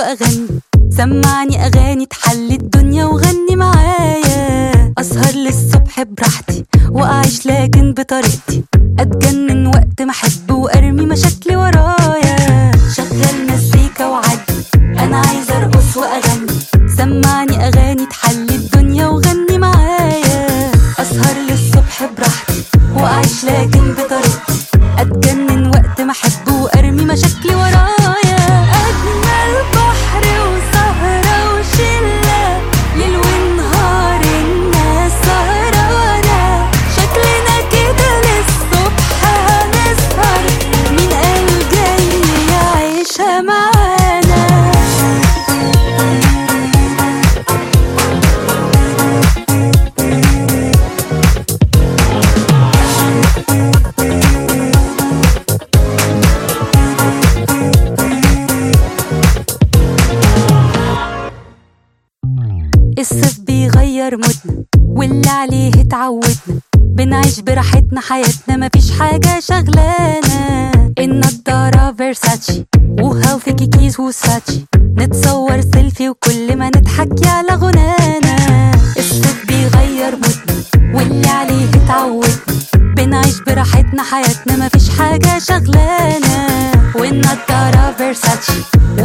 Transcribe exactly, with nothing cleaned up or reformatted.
وأغني، سمعني أغاني تحلي الدنيا وغني معايا. أسهر للصبح براحتي وأعيش لكن بطريقتي، أتجنن وقت ما أحب وأرمي مشاكلي ورايا. شغل مزيكا وعدي، أنا عايزة أرقص وأغني، سمعني أغاني تحلي الدنيا وغني معايا. أسهر للصبح براحتي وأعيش لكن بطريقتي، أتجنن وقت ما أحب وأرمي مشاكلي ورايا. أجمل بحر وسهرة وشلة، ليل ونهار الناس سهرانة، شكلنا كده للصبح هنسهر، مين قال جاي يعيشها معانا. الصيف بيغير مودنا واللي عليه اتعودنا، بنعيش براحتنا حياتنا مفيش حاجة شغلانا. النضارة فيرساتشي وهيلثي كيكيز وساتشي، نتصور سيلفي وكل ما نضحك يعلى غنانا. الصيف بيغير مودنا واللي عليه اتعودنا، بنعيش براحتنا حياتنا مفيش حاجة شغلانا. والنضارة فيرساتشي